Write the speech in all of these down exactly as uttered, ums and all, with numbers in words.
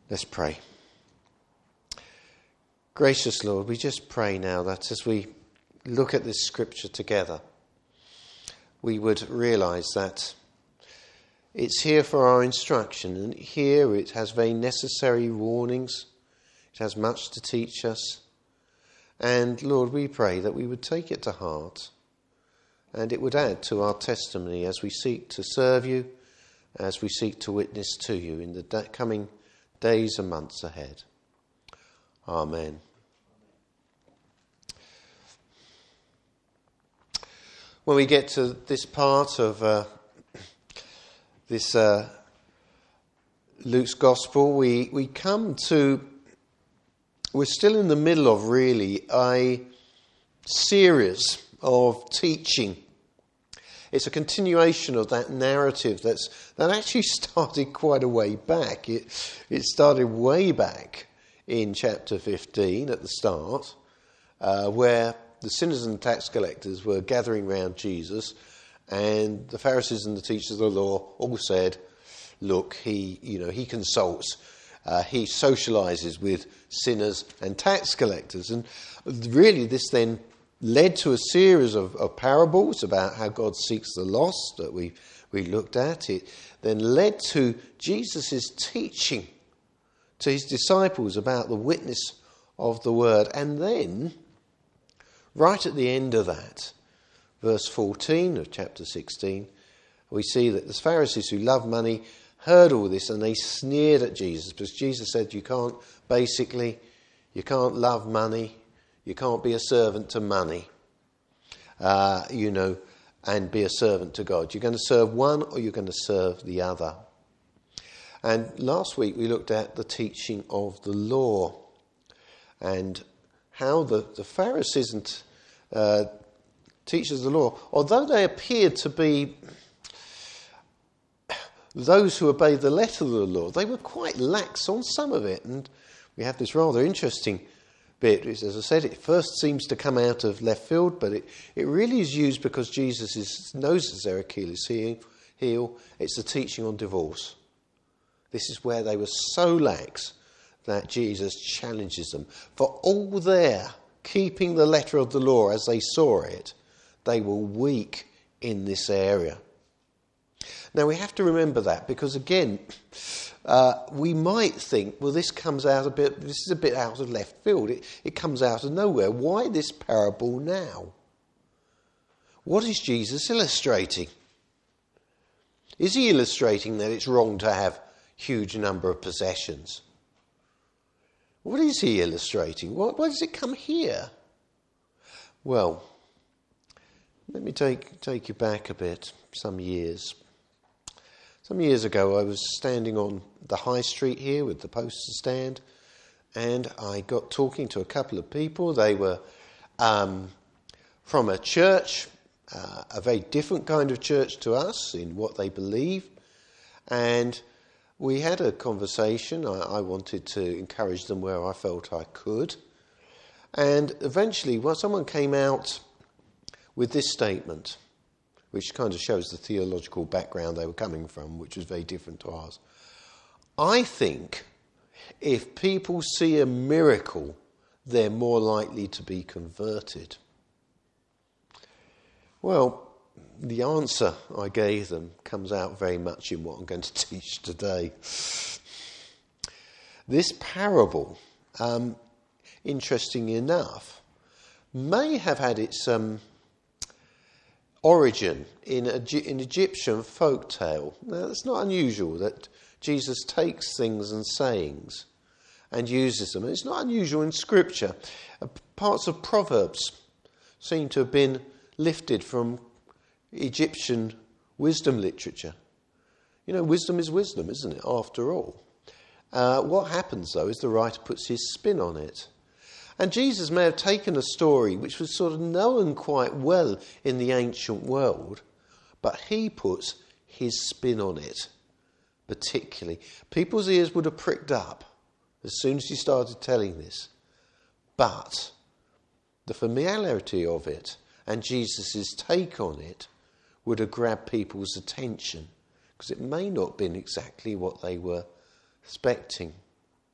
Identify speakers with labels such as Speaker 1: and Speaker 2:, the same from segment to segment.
Speaker 1: Let's pray. Gracious Lord, we just pray now that as we look at this scripture together, we would realise that it's here for our instruction, and here it has very necessary warnings. It has much to teach us. And Lord, we pray that we would take it to heart, and it would add to our testimony as we seek to serve you, as we seek to witness to you in the coming days and months ahead. Amen. When we get to this part of uh, this uh, Luke's Gospel, we, we come to, we're still in the middle of really a series of teaching. It's a continuation of that narrative that's that actually started quite a way back. It it started way back in chapter fifteen at the start, uh, where the sinners and tax collectors were gathering round Jesus, and the Pharisees and the teachers of the law all said, "Look, he you know he consults, uh, he socialises with sinners and tax collectors," and really this then led to a series of, of parables about how God seeks the lost that we, we looked at. It then led to Jesus' teaching to his disciples about the witness of the word. And then, right at the end of that, verse fourteen of chapter sixteen, we see that the Pharisees who love money heard all this and they sneered at Jesus, because Jesus said you can't, basically, you can't love money. You can't be a servant to money, uh, you know, and be a servant to God. You're going to serve one or you're going to serve the other. And last week we looked at the teaching of the law and how the, the Pharisees and uh, teachers of the law, although they appeared to be those who obeyed the letter of the law, they were quite lax on some of it. And we have this rather interesting bit, which, as I said, it first seems to come out of left field, but it, it really is used because Jesus is, knows it's their Achilles heel. It's the teaching on divorce. This is where they were so lax that Jesus challenges them. For all their keeping the letter of the law as they saw it, they were weak in this area. Now we have to remember that, because again, uh, we might think, well, this comes out a bit, this is a bit out of left field. It, it comes out of nowhere. Why this parable now? What is Jesus illustrating? Is he illustrating that it's wrong to have huge number of possessions? What is he illustrating? Why, why does it come here? Well, let me take take you back a bit, some years. Some years ago, I was standing on the high street here with the poster stand, and I got talking to a couple of people. They were um, from a church, uh, a very different kind of church to us in what they believe, and we had a conversation. I, I wanted to encourage them where I felt I could, and eventually, well, someone came out with this statement, which kind of shows the theological background they were coming from, which was very different to ours. I think if people see a miracle, they're more likely to be converted. Well, the answer I gave them comes out very much in what I'm going to teach today. This parable, um, interesting enough, may have had its Um, origin in an Egyptian folk tale. Now, it's not unusual that Jesus takes things and sayings and uses them. It's not unusual in Scripture. Uh, parts of Proverbs seem to have been lifted from Egyptian wisdom literature. You know, wisdom is wisdom, isn't it, after all? Uh, what happens, though, is the writer puts his spin on it. And Jesus may have taken a story which was sort of known quite well in the ancient world, but he puts his spin on it, particularly. People's ears would have pricked up as soon as he started telling this. But the familiarity of it and Jesus' take on it would have grabbed people's attention, because it may not have been exactly what they were expecting.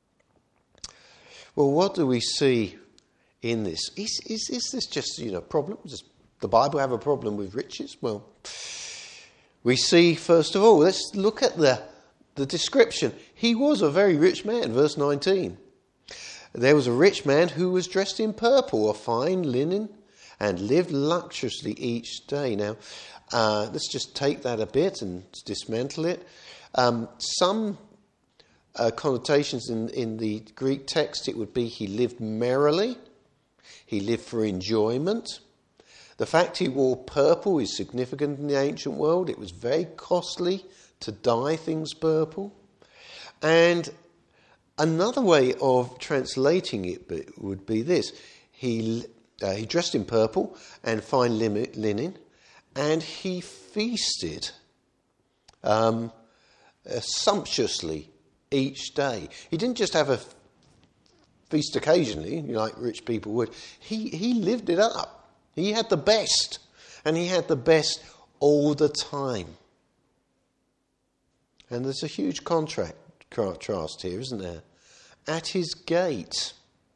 Speaker 1: Well, what do we see in this? Is, is, is this just, you know, a problem? Does the Bible have a problem with riches? Well, we see, first of all, let's look at the, the description. He was a very rich man, verse nineteen. There was a rich man who was dressed in purple, of fine linen, and lived luxuriously each day. Now, uh, let's just take that a bit and dismantle it. Um, some uh, connotations in, in the Greek text, it would be he lived merrily, he lived for enjoyment. The fact he wore purple is significant in the ancient world. It was very costly to dye things purple. And another way of translating it would be this. He uh, he dressed in purple and fine linen, and he feasted um, uh, sumptuously each day. He didn't just have a feast occasionally, like rich people would. He, he lived it up. He had the best, and he had the best all the time. And there's a huge contract. Contrast here, isn't there? At his gate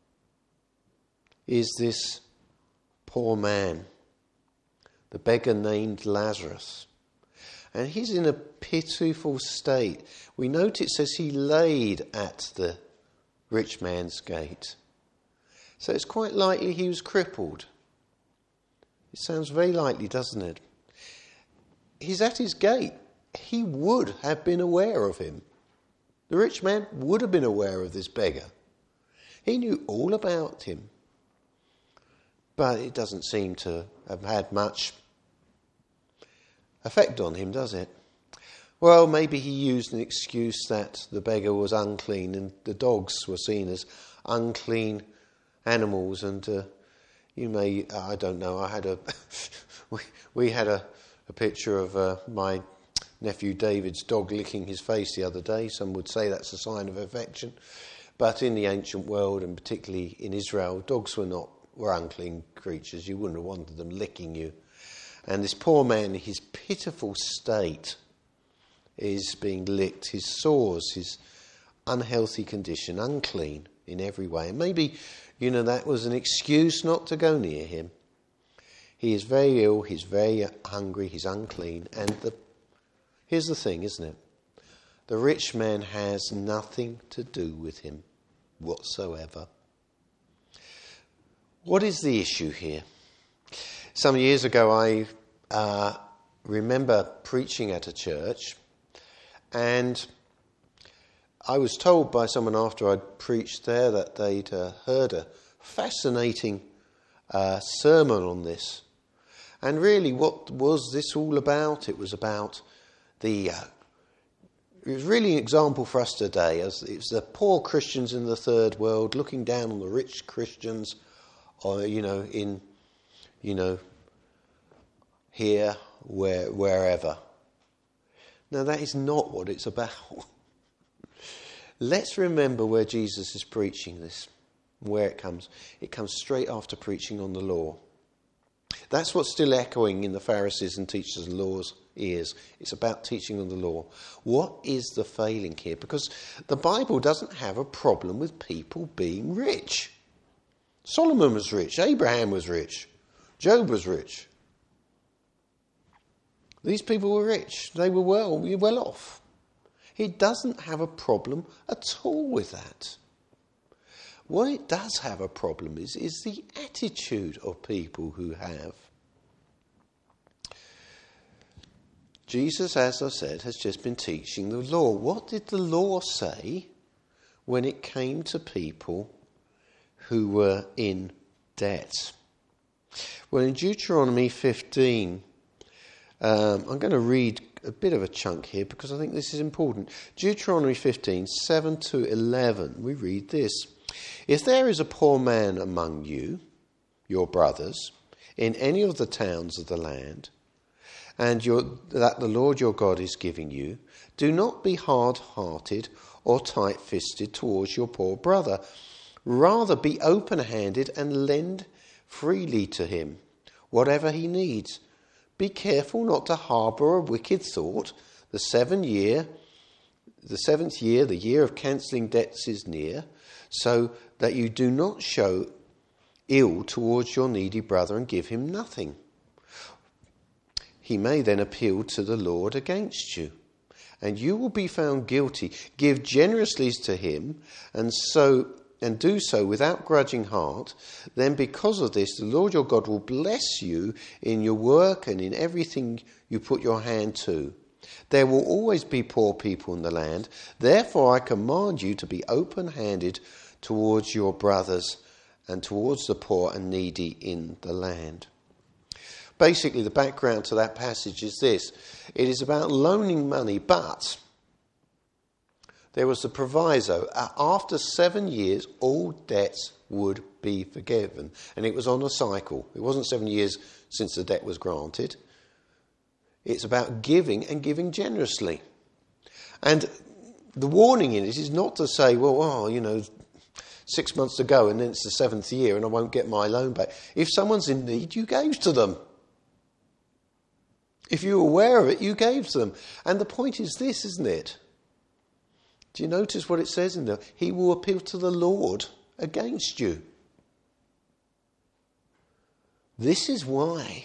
Speaker 1: is this poor man, the beggar named Lazarus. And he's in a pitiful state. We note it says he laid at the rich man's gate. So it's quite likely he was crippled. It sounds very likely, doesn't it? He's at his gate. He would have been aware of him. The rich man would have been aware of this beggar. He knew all about him. But it doesn't seem to have had much effect on him, does it? Well, maybe he used an excuse that the beggar was unclean and the dogs were seen as unclean animals. And uh, you may, I don't know, I had a, we, we had a, a picture of uh, my nephew David's dog licking his face the other day. Some would say that's a sign of affection. But in the ancient world, and particularly in Israel, dogs were not were unclean creatures. You wouldn't have wanted them licking you. And this poor man, his pitiful state is being licked. His sores, his unhealthy condition, unclean in every way. And maybe, you know, that was an excuse not to go near him. He is very ill, he's very hungry, he's unclean, and the here's the thing, isn't it? The rich man has nothing to do with him whatsoever. What is the issue here? Some years ago, I uh, remember preaching at a church, and I was told by someone after I'd preached there that they'd uh, heard a fascinating uh, sermon on this. And really, what was this all about? It was about The, uh, it was really an example for us today, as it's the poor Christians in the third world looking down on the rich Christians, or you know, in, you know, here, where, wherever. Now that is not what it's about. Let's remember where Jesus is preaching this, where it comes. It comes straight after preaching on the law. That's what's still echoing in the Pharisees and teachers of law's ears. It's about teaching on the law. What is the failing here? Because the Bible doesn't have a problem with people being rich. Solomon was rich. Abraham was rich. Job was rich. These people were rich. They were well, well off. He doesn't have a problem at all with that. What it does have a problem is, is the attitude of people who have. Jesus, as I said, has just been teaching the law. What did the law say when it came to people who were in debt? Well, in Deuteronomy fifteen, um, I'm going to read a bit of a chunk here because I think this is important. Deuteronomy fifteen, seven to eleven, we read this. If there is a poor man among you, your brothers, in any of the towns of the land, and your, that the Lord your God is giving you, do not be hard-hearted or tight-fisted towards your poor brother. Rather be open-handed and lend freely to him, whatever he needs. Be careful not to harbour a wicked thought the seven year the seventh year, the year of cancelling debts, is near, so that you do not show ill towards your needy brother and give him nothing. He may then appeal to the Lord against you, and you will be found guilty. Give generously to him, and so and do so without grudging heart. Then because of this, the Lord your God will bless you in your work and in everything you put your hand to. There will always be poor people in the land. Therefore I command you to be open-handed towards your brothers and towards the poor and needy in the land. Basically, the background to that passage is this. It is about loaning money, but there was the proviso. After seven years, all debts would be forgiven. And it was on a cycle. It wasn't seven years since the debt was granted. It's about giving and giving generously. And the warning in it is not to say, well, oh, you know, six months to go and then it's the seventh year and I won't get my loan back. If someone's in need, you gave to them. If you were aware of it, you gave to them. And the point is this, isn't it? Do you notice what it says in there? He will appeal to the Lord against you. This is why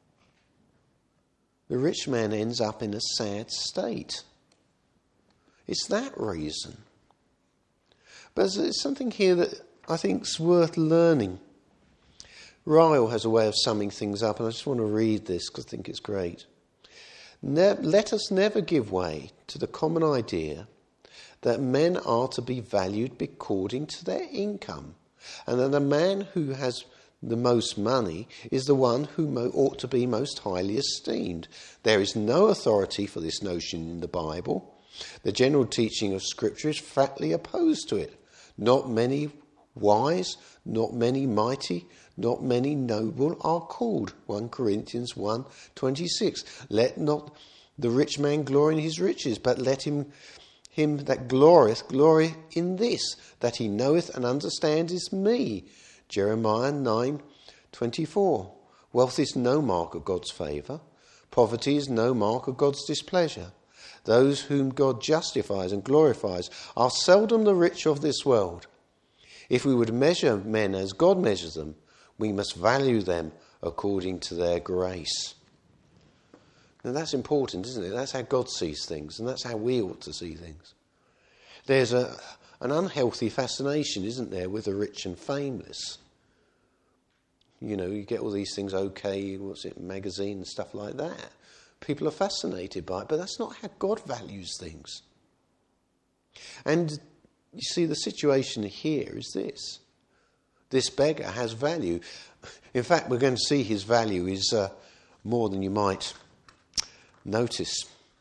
Speaker 1: the rich man ends up in a sad state. It's that reason. But there's something here that I think is worth learning. Ryle has a way of summing things up, and I just want to read this because I think it's great. Ne- let us never give way to the common idea that men are to be valued according to their income, and that a man who has the most money is the one who mo- ought to be most highly esteemed. There is no authority for this notion in the Bible. The general teaching of Scripture is flatly opposed to it. Not many wise, not many mighty, not many noble are called. First Corinthians one twenty-six. Let not the rich man glory in his riches, but let him him that glorieth glory in this, that he knoweth and understandeth me. Jeremiah nine twenty-four. Wealth is no mark of God's favour. Poverty is no mark of God's displeasure. Those whom God justifies and glorifies are seldom the rich of this world. If we would measure men as God measures them, we must value them according to their grace. Now that's important, isn't it? That's how God sees things, and that's how we ought to see things. There's a, an unhealthy fascination, isn't there, with the rich and famous. You know, you get all these things, OK, what's it, magazine and stuff like that. People are fascinated by it, but that's not how God values things. And you see, the situation here is this. This beggar has value. In fact, we're going to see his value is uh, more than you might notice.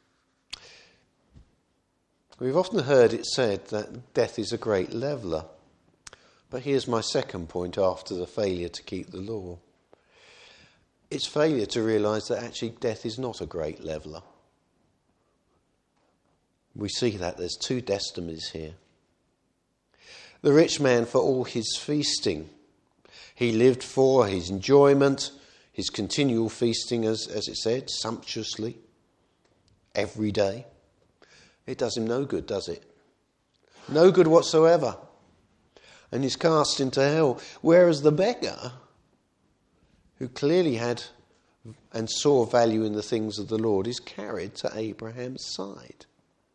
Speaker 1: We've often heard it said that death is a great leveller. But here's my second point after the failure to keep the law. It's failure to realise that actually death is not a great leveller. We see that there's two destinies here. The rich man, for all his feasting, he lived for his enjoyment, his continual feasting, as, as it said, sumptuously, every day. It does him no good, does it? No good whatsoever. And he's cast into hell. Whereas the beggar, who clearly had and saw value in the things of the Lord, is carried to Abraham's side.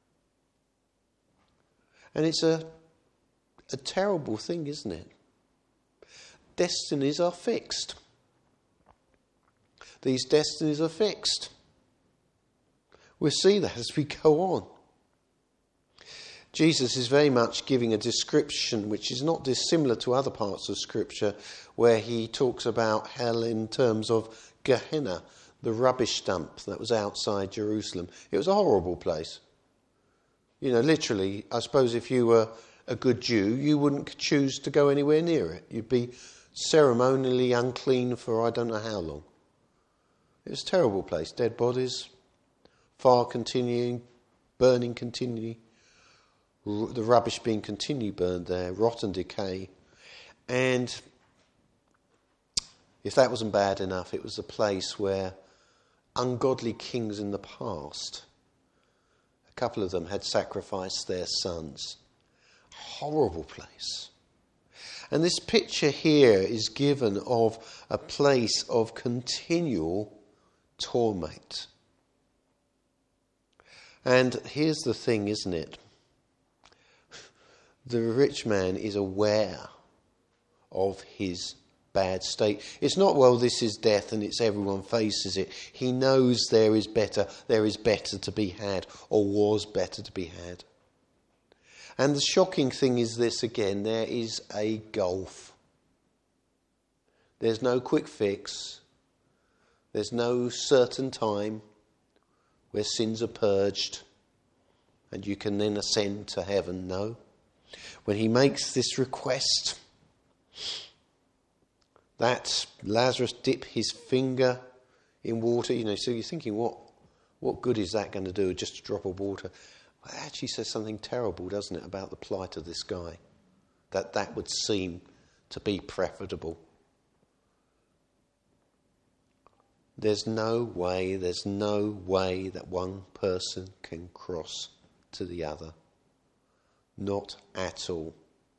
Speaker 1: And it's a, a terrible thing, isn't it? Destinies are fixed. These destinies are fixed. We'll see that as we go on. Jesus is very much giving a description which is not dissimilar to other parts of Scripture, where he talks about hell in terms of Gehenna, the rubbish dump that was outside Jerusalem. It was a horrible place. You know, literally, I suppose if you were a good Jew, you wouldn't choose to go anywhere near it. You'd be ceremonially unclean for I don't know how long. It was a terrible place. Dead bodies, fire continuing, burning continually, the rubbish being continually burned there, rot and decay. And if that wasn't bad enough, it was a place where ungodly kings in the past couple of them had sacrificed their sons. Horrible place. And this picture here is given of a place of continual torment. And here's the thing, isn't it? The rich man is aware of his bad state. It's not, well, this is death and it's everyone faces it. He knows there is better, there is better to be had, or was better to be had. And the shocking thing is this again, there is a gulf. There's no quick fix. There's no certain time where sins are purged and you can then ascend to heaven. No. When he makes this request that Lazarus dip his finger in water, you know, so you're thinking, what, what good is that going to do, just a drop of water? It actually says something terrible, doesn't it, about the plight of this guy. That that would seem to be preferable. There's no way, there's no way that one person can cross to the other. Not at all.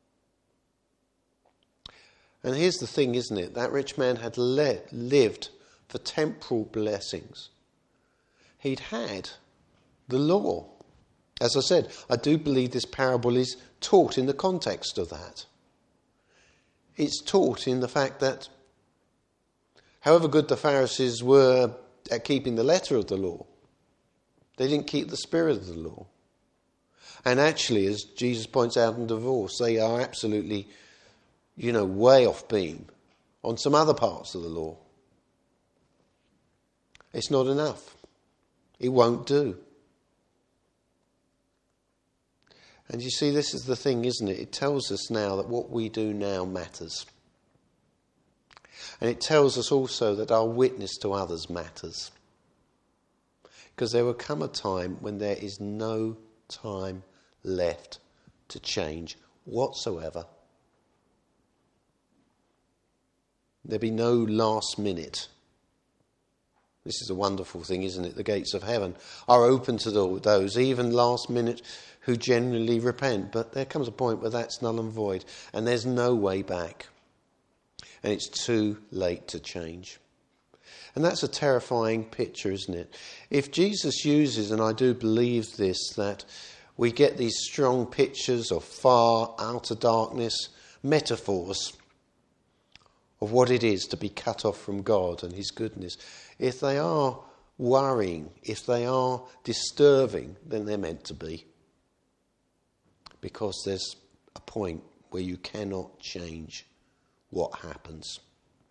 Speaker 1: And here's the thing, isn't it? That rich man had le- lived for temporal blessings. He'd had the law. As I said, I do believe this parable is taught in the context of that. It's taught in the fact that however good the Pharisees were at keeping the letter of the law, they didn't keep the spirit of the law. And actually, as Jesus points out in divorce, they are absolutely, you know, way off beam on some other parts of the law. It's not enough. It won't do. And you see, this is the thing, isn't it? It tells us now that what we do now matters. And it tells us also that our witness to others matters. Because there will come a time when there is no time left to change whatsoever. There'll be no last minute. This is a wonderful thing, isn't it? The gates of heaven are open to those, even last minute, who genuinely repent. But there comes a point where that's null and void, and there's no way back. And it's too late to change. And that's a terrifying picture, isn't it? If Jesus uses, and I do believe this, that we get these strong pictures of far outer darkness, metaphors of what it is to be cut off from God and his goodness. If they are worrying, if they are disturbing, then they're meant to be. Because there's a point where you cannot change what happens.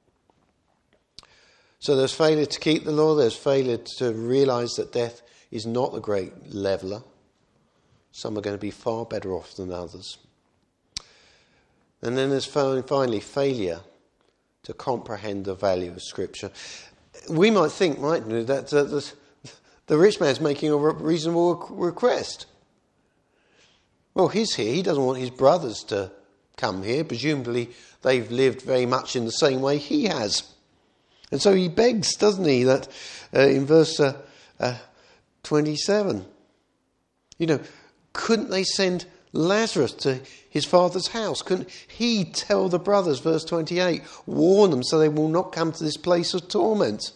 Speaker 1: So there's failure to keep the law, there's failure to realise that death is not the great leveller. Some are going to be far better off than others. And then there's finally failure to comprehend the value of Scripture. We might think, mightn't we, that uh, the, the rich man's making a reasonable request. Well, he's here. He doesn't want his brothers to come here. Presumably they've lived very much in the same way he has. And so he begs, doesn't he, that uh, in verse uh, uh, twenty-seven, you know, couldn't they send Lazarus to his father's house? Couldn't he tell the brothers, verse twenty-eight, warn them so they will not come to this place of torment?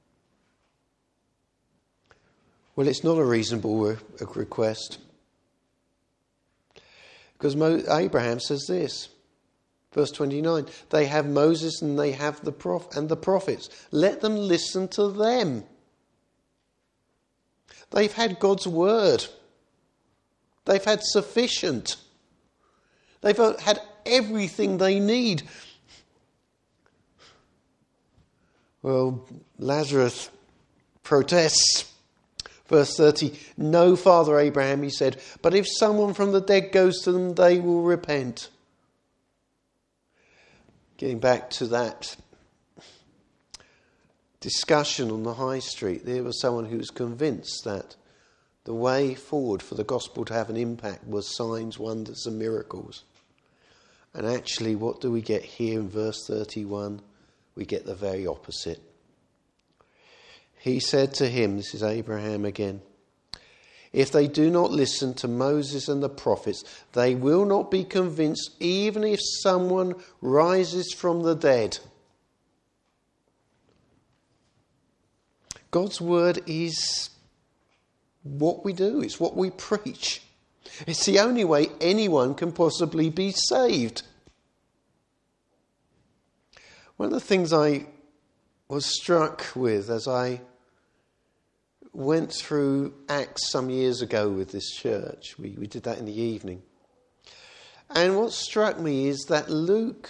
Speaker 1: Well, it's not a reasonable re- request. Because Mo- Abraham says this, verse twenty-nine, they have Moses and they have the prof- and the prophets. Let them listen to them. They've had God's word. They've had sufficient. They've had everything they need. Well, Lazarus protests. Verse thirty, no, Father Abraham, he said, but if someone from the dead goes to them, they will repent. Getting back to that discussion on the high street, there was someone who was convinced that the way forward for the gospel to have an impact was signs, wonders and miracles. And actually, what do we get here in verse thirty-one? We get the very opposite. He said to him, this is Abraham again, If they do not listen to Moses and the prophets, they will not be convinced even if someone rises from the dead. God's word is what we do. It's what we preach. It's the only way anyone can possibly be saved. One of the things I was struck with as I went through Acts some years ago with this church, we, we did that in the evening. And what struck me is that Luke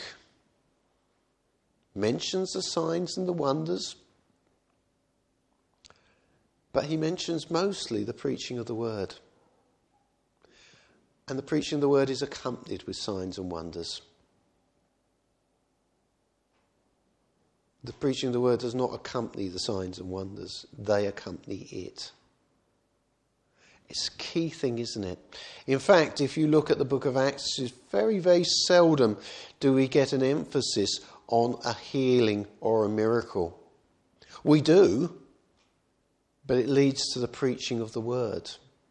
Speaker 1: mentions the signs and the wonders, but he mentions mostly the preaching of the word. And the preaching of the word is accompanied with signs and wonders. The preaching of the word does not accompany the signs and wonders. They accompany it. It's a key thing, isn't it? In fact, if you look at the book of Acts, it's very, very seldom do we get an emphasis on a healing or a miracle. We do, but it leads to the preaching of the word.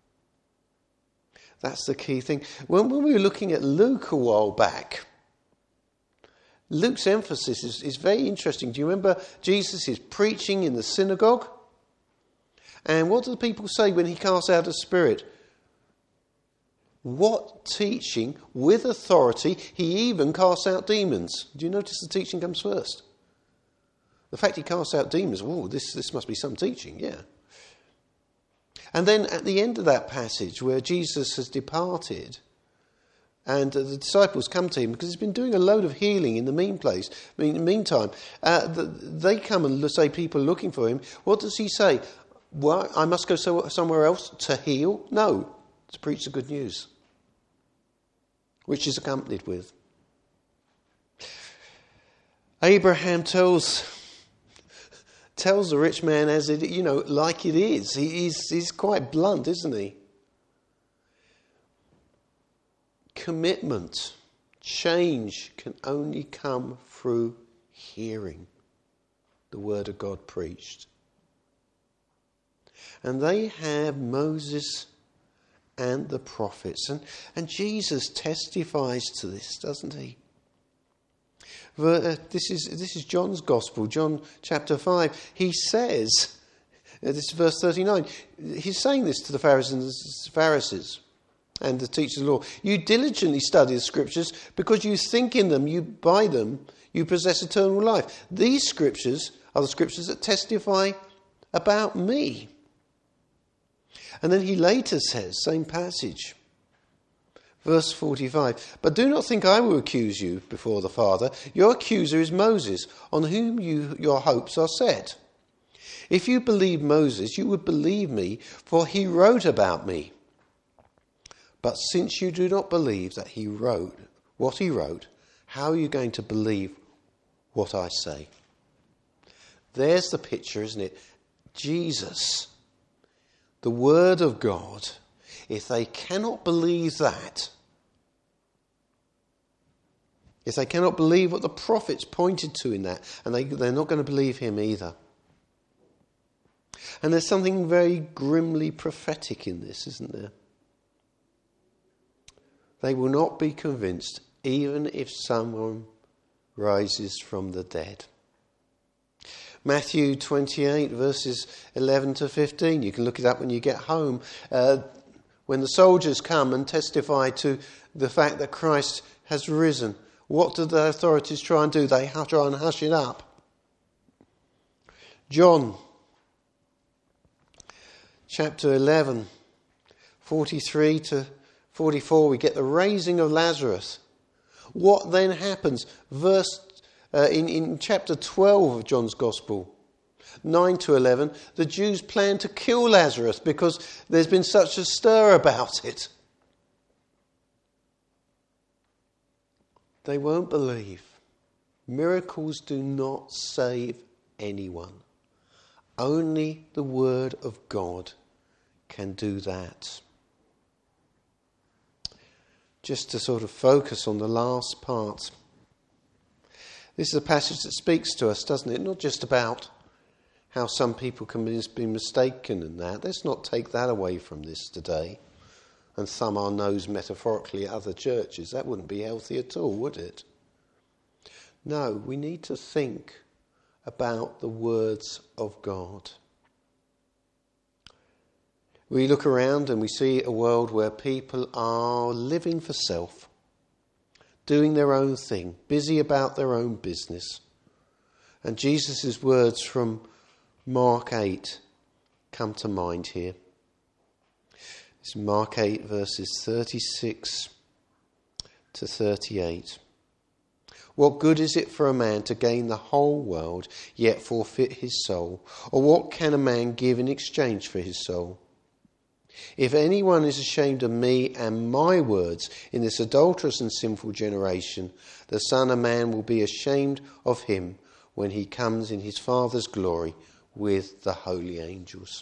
Speaker 1: That's the key thing. When, when we were looking at Luke a while back, Luke's emphasis is, is very interesting. Do you remember Jesus is preaching in the synagogue? And what do the people say when he casts out a spirit? What teaching with authority? He even casts out demons. Do you notice the teaching comes first? The fact he casts out demons, oh, this, this must be some teaching, yeah. And then at the end of that passage where Jesus has departed, and the disciples come to him because he's been doing a load of healing in the mean place. I mean, in the meantime, uh, the, they come and say people are looking for him. What does he say? Well, I must go so, somewhere else to heal? No, to preach the good news, which is accompanied with. Abraham tells tells the rich man as it, you know, like it is. He, he's he's quite blunt, isn't he? Commitment, change can only come through hearing the word of God preached. And they have Moses and the prophets. And, and Jesus testifies to this, doesn't he? This is, this is John's Gospel, John chapter five. He says, this is verse thirty-nine, he's saying this to the Pharisees, Pharisees and the teachers of the law. You diligently study the scriptures because you think in them, you by them, you possess eternal life. These scriptures are the scriptures that testify about me. And then he later says, same passage, verse forty-five, but do not think I will accuse you before the Father. Your accuser is Moses, on whom you, your hopes are set. If you believe Moses, you would believe me, for he wrote about me. But since you do not believe that he wrote what he wrote, how are you going to believe what I say? There's the picture, isn't it? Jesus, the Word of God. If they cannot believe that, if they cannot believe what the prophets pointed to in that, and they, they're not going to believe him either. And there's something very grimly prophetic in this, isn't there? They will not be convinced even if someone rises from the dead. Matthew twenty-eight, verses eleven to fifteen. You can look it up when you get home. Uh, when the soldiers come and testify to the fact that Christ has risen, what do the authorities try and do? They try and hush it up. John chapter eleven, forty-three to forty-four, we get the raising of Lazarus. What then happens? Verse uh, in, in chapter twelve of John's Gospel, nine to eleven, the Jews plan to kill Lazarus because there's been such a stir about it. They won't believe. Miracles do not save anyone. Only the Word of God can do that. Just to sort of focus on the last part. This is a passage that speaks to us, doesn't it? Not just about
Speaker 2: how some people can be mistaken in that. Let's not take that away from this today and thumb our nose metaphorically at other churches. That wouldn't be healthy at all, would it? No, we need to think about the words of God. We look around and we see a world where people are living for self, doing their own thing, busy about their own business. And Jesus' words from Mark eight come to mind here. It's Mark eight verses thirty-six to thirty-eight. What good is it for a man to gain the whole world, yet forfeit his soul? Or what can a man give in exchange for his soul? If anyone is ashamed of me and my words in this adulterous and sinful generation, the Son of Man will be ashamed of him when he comes in his Father's glory with the holy angels.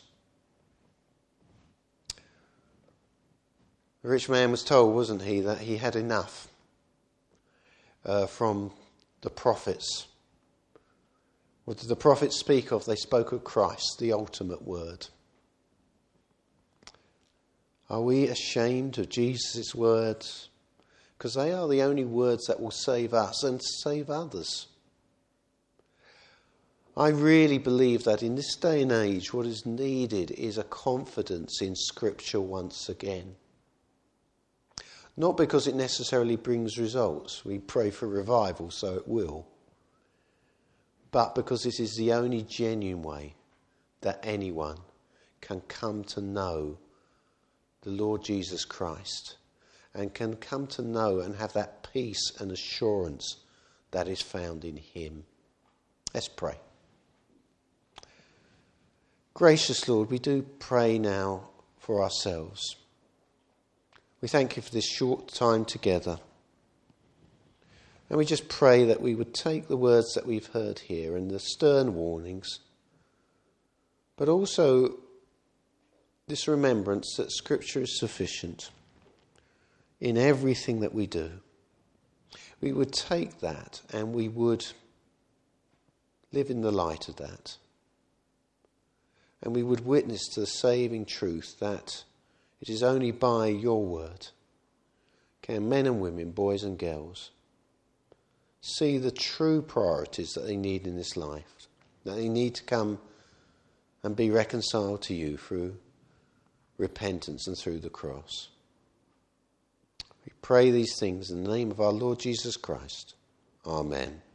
Speaker 2: The rich man was told, wasn't he, that he had enough uh, from the prophets. What did the prophets speak of? They spoke of Christ, the ultimate word. Are we ashamed of Jesus' words? Because they are the only words that will save us and save others. I really believe that in this day and age, what is needed is a confidence in Scripture once again. Not because it necessarily brings results. We pray for revival, so it will. But because it is the only genuine way that anyone can come to know the Lord Jesus Christ and can come to know and have that peace and assurance that is found in him. Let's pray. Gracious Lord, we do pray now for ourselves. We thank you for this short time together. And we just pray that we would take the words that we've heard here and the stern warnings, but also this remembrance that Scripture is sufficient in everything that we do. We would take that and we would live in the light of that. And we would witness to the saving truth that it is only by your word can men and women, boys and girls, see the true priorities that they need in this life, that they need to come and be reconciled to you through repentance and through the cross. We pray these things in the name of our Lord Jesus Christ. Amen.